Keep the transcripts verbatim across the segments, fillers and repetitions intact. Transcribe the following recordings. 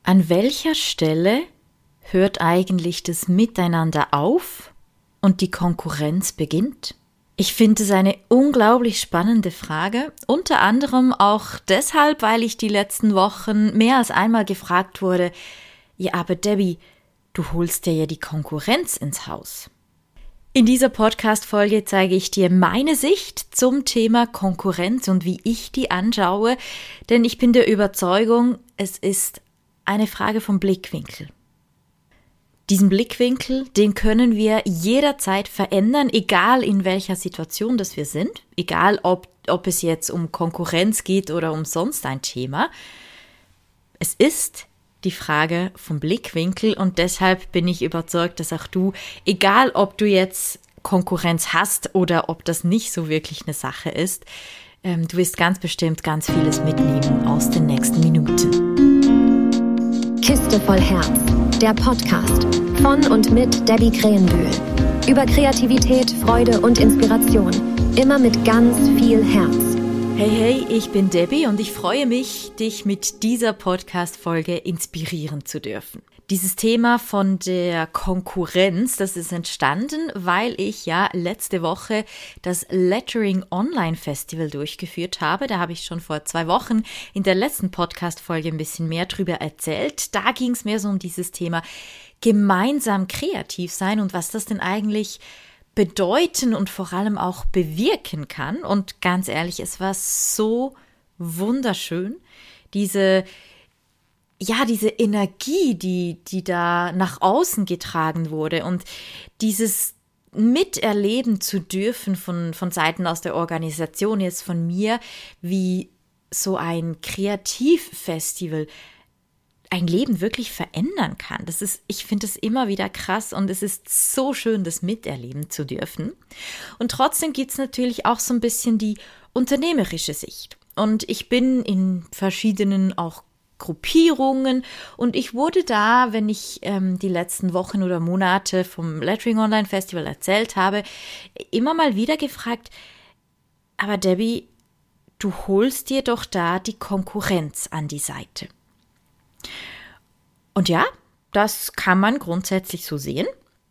An welcher Stelle hört eigentlich das Miteinander auf und die Konkurrenz beginnt? Ich finde es eine unglaublich spannende Frage, unter anderem auch deshalb, weil ich die letzten Wochen mehr als einmal gefragt wurde, ja, aber Debbie, du holst dir ja die Konkurrenz ins Haus. In dieser Podcast-Folge zeige ich dir meine Sicht zum Thema Konkurrenz und wie ich die anschaue, denn ich bin der Überzeugung, es ist eine Frage vom Blickwinkel. Diesen Blickwinkel, den können wir jederzeit verändern, egal in welcher Situation das wir sind, egal ob, ob es jetzt um Konkurrenz geht oder um sonst ein Thema. Es ist die Frage vom Blickwinkel und deshalb bin ich überzeugt, dass auch du, egal ob du jetzt Konkurrenz hast oder ob das nicht so wirklich eine Sache ist, ähm, du wirst ganz bestimmt ganz vieles mitnehmen aus den nächsten Minuten. Kiste voll Herz, der Podcast von und mit Debbie Krähenbühl. Über Kreativität, Freude und Inspiration. Immer mit ganz viel Herz. Hey, hey, ich bin Debbie und ich freue mich, dich mit dieser Podcast-Folge inspirieren zu dürfen. Dieses Thema von der Konkurrenz, das ist entstanden, weil ich ja letzte Woche das Lettering Online Festival durchgeführt habe. Da habe ich schon vor zwei Wochen in der letzten Podcast-Folge ein bisschen mehr drüber erzählt. Da ging es mehr so um dieses Thema gemeinsam kreativ sein und was das denn eigentlich bedeuten und vor allem auch bewirken kann. Und ganz ehrlich, es war so wunderschön, diese ja, diese Energie, die, die da nach außen getragen wurde und dieses miterleben zu dürfen von, von Seiten aus der Organisation, jetzt von mir, wie so ein Kreativfestival ein Leben wirklich verändern kann. Das ist, ich finde es immer wieder krass und es ist so schön, das miterleben zu dürfen. Und trotzdem gibt es natürlich auch so ein bisschen die unternehmerische Sicht. Und ich bin in verschiedenen auch Gruppierungen und ich wurde da, wenn ich ähm, die letzten Wochen oder Monate vom Lettering Online Festival erzählt habe, immer mal wieder gefragt, aber Debbie, du holst dir doch da die Konkurrenz an die Seite. Und ja, das kann man grundsätzlich so sehen.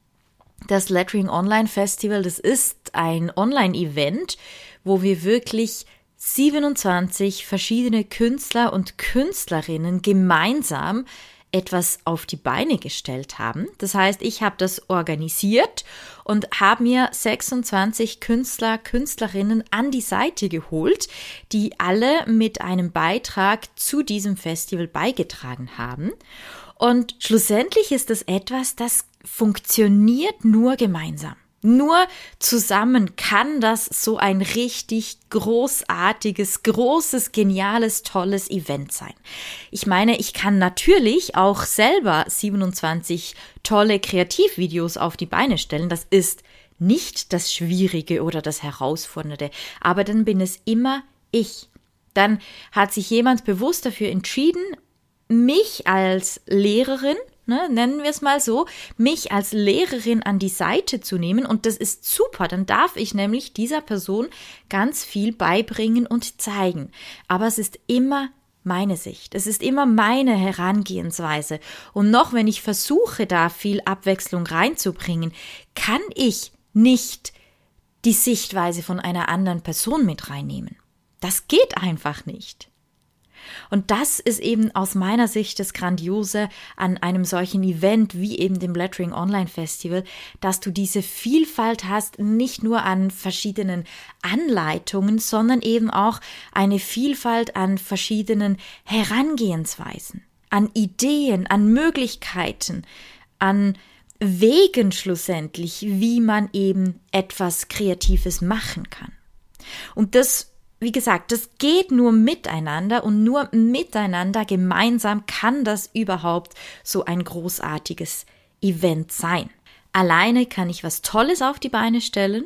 Das Lettering Online Festival, das ist ein Online-Event, wo wir wirklich siebenundzwanzig verschiedene Künstler und Künstlerinnen gemeinsam etwas auf die Beine gestellt haben. Das heißt, ich habe das organisiert und habe mir sechsundzwanzig Künstler, Künstlerinnen an die Seite geholt, die alle mit einem Beitrag zu diesem Festival beigetragen haben. Und schlussendlich ist es etwas, das funktioniert nur gemeinsam. Nur zusammen kann das so ein richtig großartiges, großes, geniales, tolles Event sein. Ich meine, ich kann natürlich auch selber siebenundzwanzig tolle Kreativvideos auf die Beine stellen. Das ist nicht das Schwierige oder das Herausfordernde, aber dann bin es immer ich. Dann hat sich jemand bewusst dafür entschieden, mich als Lehrerin, Ne, nennen wir es mal so, mich als Lehrerin an die Seite zu nehmen und das ist super, dann darf ich nämlich dieser Person ganz viel beibringen und zeigen. Aber es ist immer meine Sicht, es ist immer meine Herangehensweise und noch wenn ich versuche, da viel Abwechslung reinzubringen, kann ich nicht die Sichtweise von einer anderen Person mit reinnehmen. Das geht einfach nicht. Und das ist eben aus meiner Sicht das Grandiose an einem solchen Event wie eben dem Lettering Online Festival, dass du diese Vielfalt hast, nicht nur an verschiedenen Anleitungen, sondern eben auch eine Vielfalt an verschiedenen Herangehensweisen, an Ideen, an Möglichkeiten, an Wegen schlussendlich, wie man eben etwas Kreatives machen kann. Und das Wie gesagt, das geht nur miteinander und nur miteinander gemeinsam kann das überhaupt so ein großartiges Event sein. Alleine kann ich was Tolles auf die Beine stellen,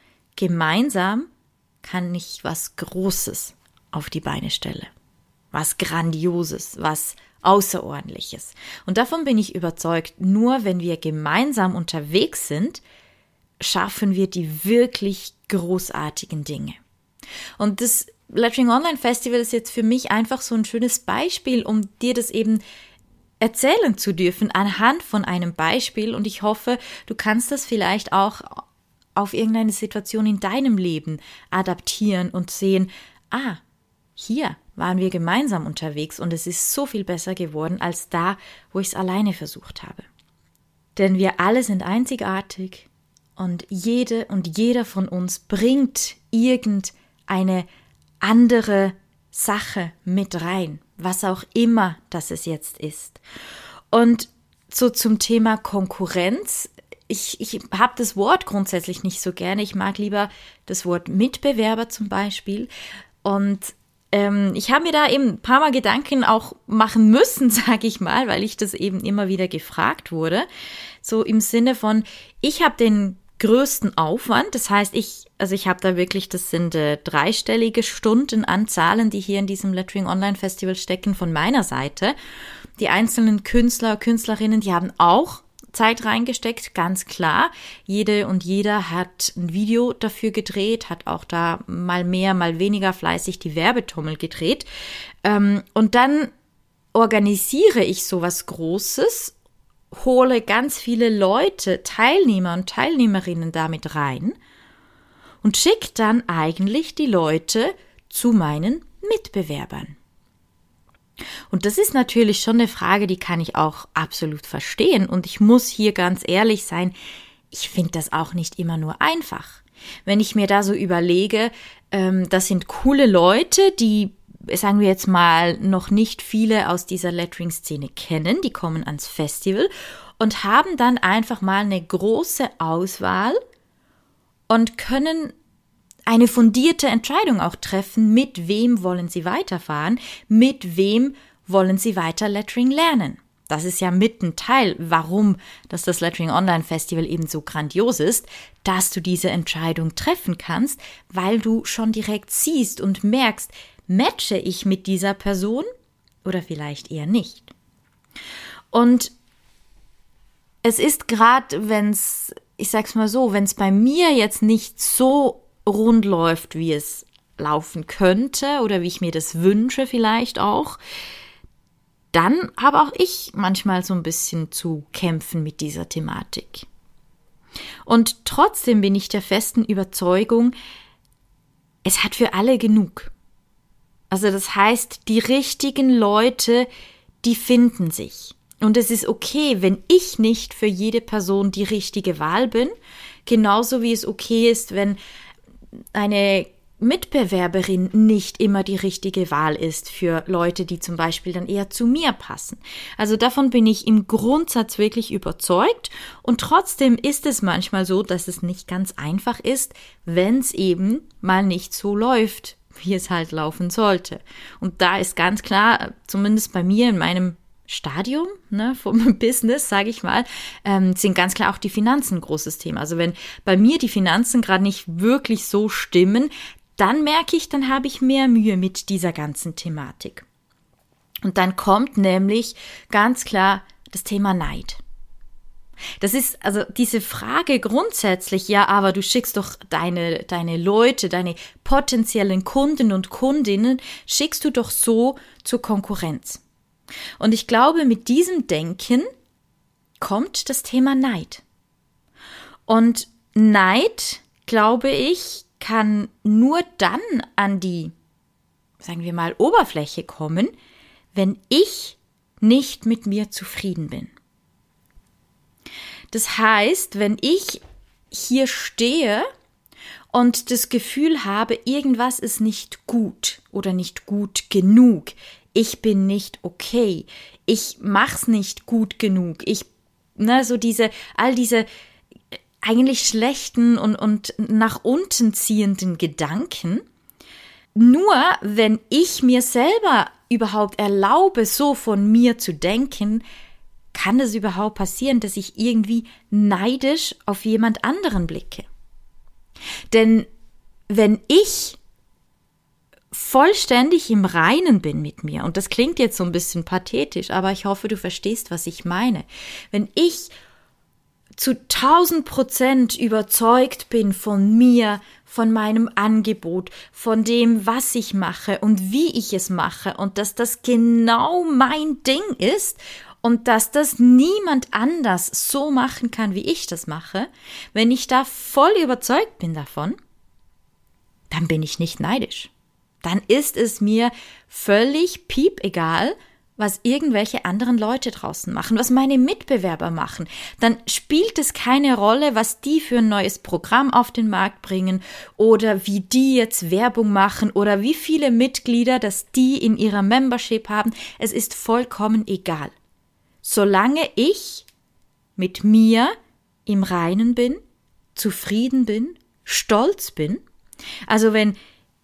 gemeinsam kann ich was Großes auf die Beine stellen, was Grandioses, was Außerordentliches. Und davon bin ich überzeugt, nur wenn wir gemeinsam unterwegs sind, schaffen wir die wirklich großartigen Dinge. Und das Lettering Online Festival ist jetzt für mich einfach so ein schönes Beispiel, um dir das eben erzählen zu dürfen anhand von einem Beispiel. Und ich hoffe, du kannst das vielleicht auch auf irgendeine Situation in deinem Leben adaptieren und sehen, ah, hier waren wir gemeinsam unterwegs und es ist so viel besser geworden als da, wo ich es alleine versucht habe. Denn wir alle sind einzigartig und jede und jeder von uns bringt irgendeine andere Sache mit rein, was auch immer das es jetzt ist. Und so zum Thema Konkurrenz. Ich, ich habe das Wort grundsätzlich nicht so gerne. Ich mag lieber das Wort Mitbewerber zum Beispiel. Und ähm, ich habe mir da eben ein paar Mal Gedanken auch machen müssen, sage ich mal, weil ich das eben immer wieder gefragt wurde. So im Sinne von, ich habe den größten Aufwand. Das heißt, ich, also ich habe da wirklich, das sind äh, dreistellige Stundenanzahlen, die hier in diesem Lettering Online Festival stecken von meiner Seite. Die einzelnen Künstler, Künstlerinnen, die haben auch Zeit reingesteckt, ganz klar. Jede und jeder hat ein Video dafür gedreht, hat auch da mal mehr, mal weniger fleißig die Werbetrommel gedreht. Ähm, und dann organisiere ich sowas Großes, hole ganz viele Leute, Teilnehmer und Teilnehmerinnen damit rein und schicke dann eigentlich die Leute zu meinen Mitbewerbern. Und das ist natürlich schon eine Frage, die kann ich auch absolut verstehen. Und ich muss hier ganz ehrlich sein, ich finde das auch nicht immer nur einfach. Wenn ich mir da so überlege, ähm, das sind coole Leute, die, sagen wir jetzt mal, noch nicht viele aus dieser Lettering-Szene kennen, die kommen ans Festival und haben dann einfach mal eine große Auswahl und können eine fundierte Entscheidung auch treffen, mit wem wollen sie weiterfahren, mit wem wollen sie weiter Lettering lernen. Das ist ja mit ein Teil, warum dass das Lettering Online Festival eben so grandios ist, dass du diese Entscheidung treffen kannst, weil du schon direkt siehst und merkst, matche ich mit dieser Person oder vielleicht eher nicht. Und es ist gerade, wenn es, ich sag's mal so, wenn es bei mir jetzt nicht so rund läuft, wie es laufen könnte oder wie ich mir das wünsche vielleicht auch, dann habe auch ich manchmal so ein bisschen zu kämpfen mit dieser Thematik. Und trotzdem bin ich der festen Überzeugung, es hat für alle genug. Also das heißt, die richtigen Leute, die finden sich. Und es ist okay, wenn ich nicht für jede Person die richtige Wahl bin, genauso wie es okay ist, wenn eine Mitbewerberin nicht immer die richtige Wahl ist für Leute, die zum Beispiel dann eher zu mir passen. Also davon bin ich im Grundsatz wirklich überzeugt und trotzdem ist es manchmal so, dass es nicht ganz einfach ist, wenn es eben mal nicht so läuft, wie es halt laufen sollte. Und da ist ganz klar, zumindest bei mir in meinem Stadium, ne, vom Business, sage ich mal, ähm, sind ganz klar auch die Finanzen ein großes Thema. Also wenn bei mir die Finanzen gerade nicht wirklich so stimmen, dann merke ich, dann habe ich mehr Mühe mit dieser ganzen Thematik. Und dann kommt nämlich ganz klar das Thema Neid. Das ist also diese Frage grundsätzlich, ja, aber du schickst doch deine, deine Leute, deine potenziellen Kunden und Kundinnen, schickst du doch so zur Konkurrenz. Und ich glaube, mit diesem Denken kommt das Thema Neid. Und Neid, glaube ich, kann nur dann an die, sagen wir mal, Oberfläche kommen, wenn ich nicht mit mir zufrieden bin. Das heißt, wenn ich hier stehe und das Gefühl habe, irgendwas ist nicht gut oder nicht gut genug, ich bin nicht okay, ich mach's nicht gut genug, ich, ne, so diese, all diese eigentlich schlechten und, und nach unten ziehenden Gedanken, nur wenn ich mir selber überhaupt erlaube, so von mir zu denken, kann es überhaupt passieren, dass ich irgendwie neidisch auf jemand anderen blicke. Denn wenn ich vollständig im Reinen bin mit mir, und das klingt jetzt so ein bisschen pathetisch, aber ich hoffe, du verstehst, was ich meine. Wenn ich zu tausend Prozent überzeugt bin von mir, von meinem Angebot, von dem, was ich mache und wie ich es mache und dass das genau mein Ding ist und dass das niemand anders so machen kann, wie ich das mache, wenn ich da voll überzeugt bin davon, dann bin ich nicht neidisch. Dann ist es mir völlig piepegal, was irgendwelche anderen Leute draußen machen, was meine Mitbewerber machen. Dann spielt es keine Rolle, was die für ein neues Programm auf den Markt bringen oder wie die jetzt Werbung machen oder wie viele Mitglieder, das die in ihrer Membership haben. Es ist vollkommen egal. Solange ich mit mir im Reinen bin, zufrieden bin, stolz bin, also wenn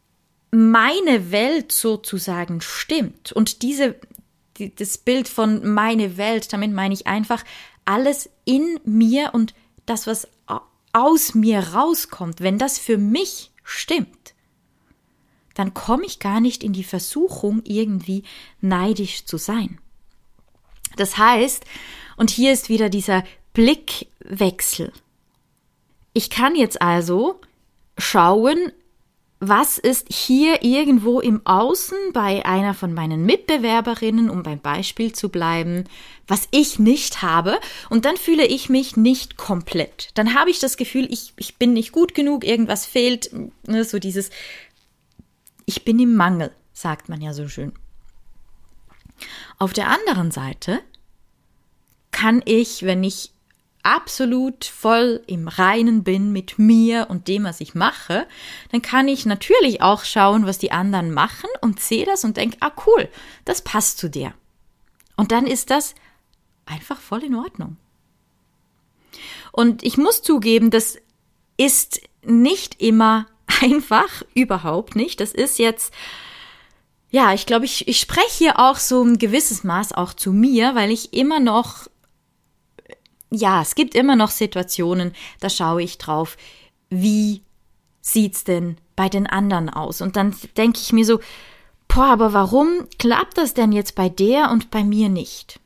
meine Welt sozusagen stimmt und diese das Bild von meine Welt, damit meine ich einfach alles in mir und das, was aus mir rauskommt, wenn das für mich stimmt, dann komme ich gar nicht in die Versuchung, irgendwie neidisch zu sein. Das heißt, und hier ist wieder dieser Blickwechsel. Ich kann jetzt also schauen, was ist hier irgendwo im Außen bei einer von meinen Mitbewerberinnen, um beim Beispiel zu bleiben, was ich nicht habe, und dann fühle ich mich nicht komplett. Dann habe ich das Gefühl, ich, ich bin nicht gut genug, irgendwas fehlt, ne, so dieses, ich bin im Mangel, sagt man ja so schön. Auf der anderen Seite kann ich, wenn ich absolut voll im Reinen bin mit mir und dem, was ich mache, dann kann ich natürlich auch schauen, was die anderen machen und sehe das und denke, ah cool, das passt zu dir. Und dann ist das einfach voll in Ordnung. Und ich muss zugeben, das ist nicht immer einfach, überhaupt nicht. Das ist jetzt, ja, ich glaube, ich, ich spreche hier auch so ein gewisses Maß auch zu mir, weil ich immer noch Ja, es gibt immer noch Situationen, da schaue ich drauf, wie sieht's denn bei den anderen aus? Und dann denke ich mir so, boah, aber warum klappt das denn jetzt bei der und bei mir nicht?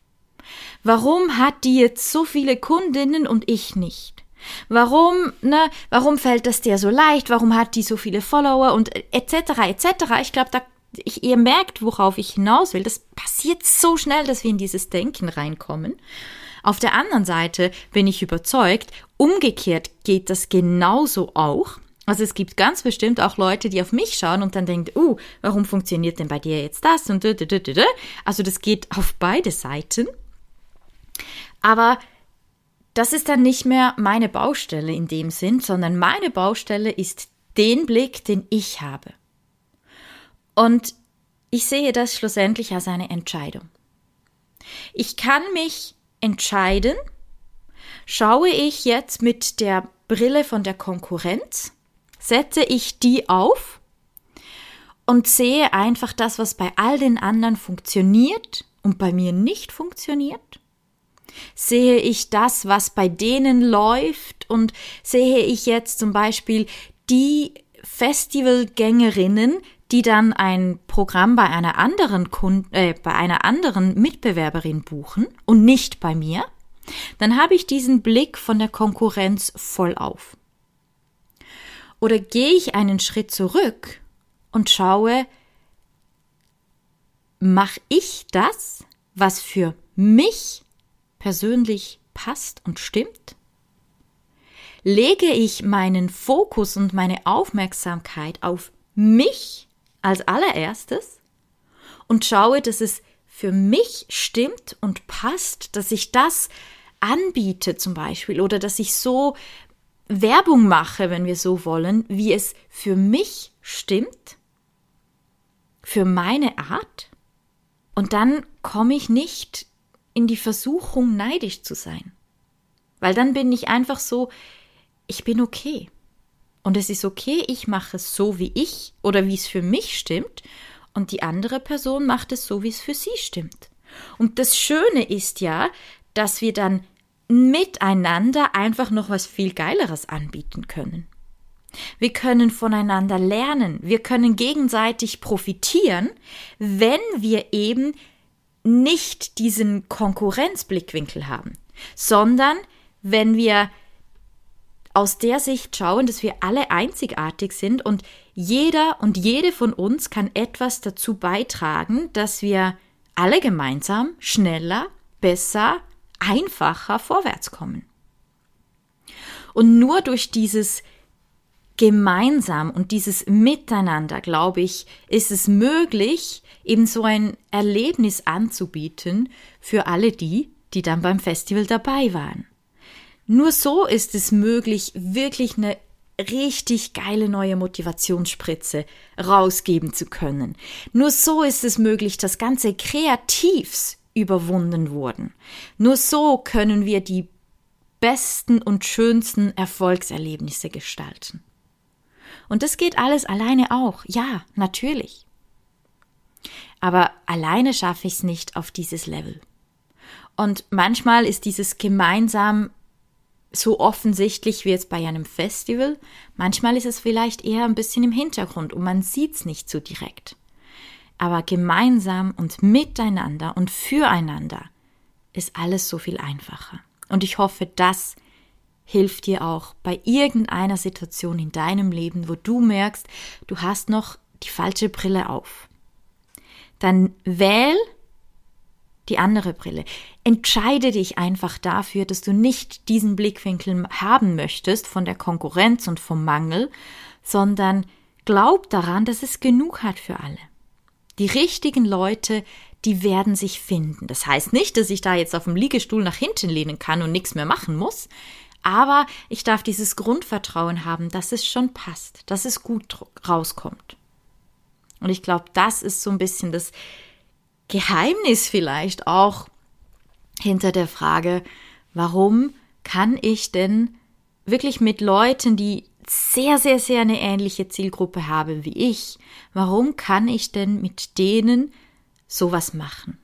Warum hat die jetzt so viele Kundinnen und ich nicht? Warum, ne, warum fällt das der so leicht? Warum hat die so viele Follower und et cetera et cetera? Ich glaube, da ich, ihr merkt, worauf ich hinaus will. Das passiert so schnell, dass wir in dieses Denken reinkommen. Auf der anderen Seite bin ich überzeugt, umgekehrt geht das genauso auch. Also es gibt ganz bestimmt auch Leute, die auf mich schauen und dann denken, uh, warum funktioniert denn bei dir jetzt das? Und also das geht auf beide Seiten. Aber das ist dann nicht mehr meine Baustelle in dem Sinn, sondern meine Baustelle ist den Blick, den ich habe. Und ich sehe das schlussendlich als eine Entscheidung. Ich kann mich entscheiden, schaue ich jetzt mit der Brille von der Konkurrenz, setze ich die auf und sehe einfach das, was bei all den anderen funktioniert und bei mir nicht funktioniert? Sehe ich das, was bei denen läuft, und sehe ich jetzt zum Beispiel die Festivalgängerinnen, die dann ein Programm bei einer anderen Kund- äh, bei einer anderen Mitbewerberin buchen und nicht bei mir, dann habe ich diesen Blick von der Konkurrenz voll auf. Oder gehe ich einen Schritt zurück und schaue, mache ich das, was für mich persönlich passt und stimmt? Lege ich meinen Fokus und meine Aufmerksamkeit auf mich als allererstes und schaue, dass es für mich stimmt und passt, dass ich das anbiete zum Beispiel oder dass ich so Werbung mache, wenn wir so wollen, wie es für mich stimmt, für meine Art, und dann komme ich nicht in die Versuchung, neidisch zu sein. Weil dann bin ich einfach so, ich bin okay. Und es ist okay, ich mache es so, wie ich oder wie es für mich stimmt, und die andere Person macht es so, wie es für sie stimmt. Und das Schöne ist ja, dass wir dann miteinander einfach noch was viel Geileres anbieten können. Wir können voneinander lernen, wir können gegenseitig profitieren, wenn wir eben nicht diesen Konkurrenzblickwinkel haben, sondern wenn wir aus der Sicht schauen, dass wir alle einzigartig sind und jeder und jede von uns kann etwas dazu beitragen, dass wir alle gemeinsam schneller, besser, einfacher vorwärts kommen. Und nur durch dieses Gemeinsam und dieses Miteinander, glaube ich, ist es möglich, eben so ein Erlebnis anzubieten für alle die, die dann beim Festival dabei waren. Nur so ist es möglich, wirklich eine richtig geile neue Motivationsspritze rausgeben zu können. Nur so ist es möglich, dass ganze Kreativs überwunden wurden. Nur so können wir die besten und schönsten Erfolgserlebnisse gestalten. Und das geht alles alleine auch. Ja, natürlich. Aber alleine schaffe ich es nicht auf dieses Level. Und manchmal ist dieses gemeinsam so offensichtlich wie jetzt bei einem Festival. Manchmal ist es vielleicht eher ein bisschen im Hintergrund und man sieht es nicht so direkt. Aber gemeinsam und miteinander und füreinander ist alles so viel einfacher. Und ich hoffe, das hilft dir auch bei irgendeiner Situation in deinem Leben, wo du merkst, du hast noch die falsche Brille auf. Dann wähl die andere Brille. Entscheide dich einfach dafür, dass du nicht diesen Blickwinkel haben möchtest von der Konkurrenz und vom Mangel, sondern glaub daran, dass es genug hat für alle. Die richtigen Leute, die werden sich finden. Das heißt nicht, dass ich da jetzt auf dem Liegestuhl nach hinten lehnen kann und nichts mehr machen muss, aber ich darf dieses Grundvertrauen haben, dass es schon passt, dass es gut rauskommt. Und ich glaube, das ist so ein bisschen das Geheimnis vielleicht auch hinter der Frage, warum kann ich denn wirklich mit Leuten, die sehr, sehr, sehr eine ähnliche Zielgruppe haben wie ich, warum kann ich denn mit denen sowas machen?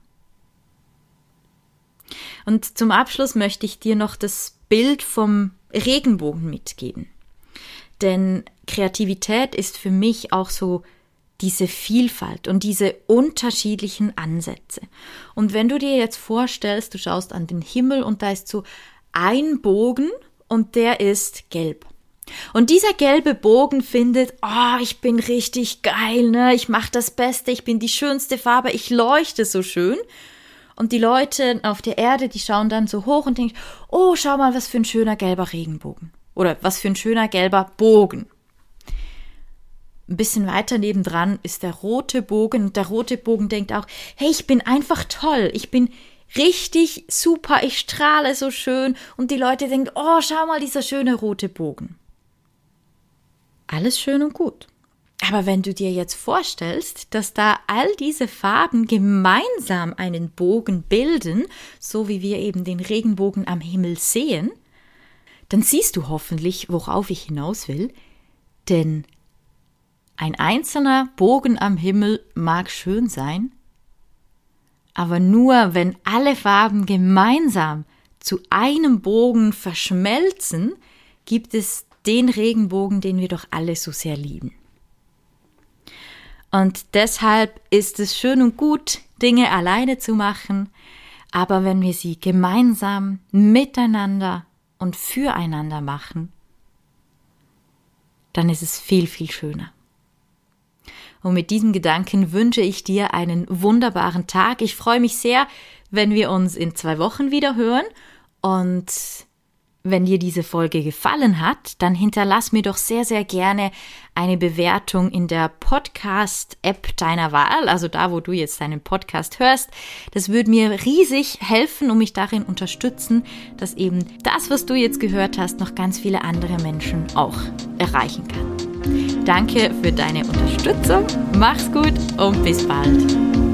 Und zum Abschluss möchte ich dir noch das Bild vom Regenbogen mitgeben. Denn Kreativität ist für mich auch so diese Vielfalt und diese unterschiedlichen Ansätze. Und wenn du dir jetzt vorstellst, du schaust an den Himmel und da ist so ein Bogen und der ist gelb. Und dieser gelbe Bogen findet, oh, ich bin richtig geil, ne? Ich mache das Beste, ich bin die schönste Farbe, ich leuchte so schön. Und die Leute auf der Erde, die schauen dann so hoch und denken, oh, schau mal, was für ein schöner gelber Regenbogen. Oder was für ein schöner gelber Bogen. Ein bisschen weiter nebendran ist der rote Bogen und der rote Bogen denkt auch, hey, ich bin einfach toll, ich bin richtig super, ich strahle so schön und die Leute denken, oh, schau mal, dieser schöne rote Bogen. Alles schön und gut. Aber wenn du dir jetzt vorstellst, dass da all diese Farben gemeinsam einen Bogen bilden, so wie wir eben den Regenbogen am Himmel sehen, dann siehst du hoffentlich, worauf ich hinaus will, denn ein einzelner Bogen am Himmel mag schön sein, aber nur wenn alle Farben gemeinsam zu einem Bogen verschmelzen, gibt es den Regenbogen, den wir doch alle so sehr lieben. Und deshalb ist es schön und gut, Dinge alleine zu machen, aber wenn wir sie gemeinsam, miteinander und füreinander machen, dann ist es viel, viel schöner. Und mit diesem Gedanken wünsche ich dir einen wunderbaren Tag. Ich freue mich sehr, wenn wir uns in zwei Wochen wieder hören. Und wenn dir diese Folge gefallen hat, dann hinterlass mir doch sehr, sehr gerne eine Bewertung in der Podcast-App deiner Wahl, also da, wo du jetzt deinen Podcast hörst. Das würde mir riesig helfen und mich darin unterstützen, dass eben das, was du jetzt gehört hast, noch ganz viele andere Menschen auch erreichen kann. Danke für deine Unterstützung, mach's gut und bis bald.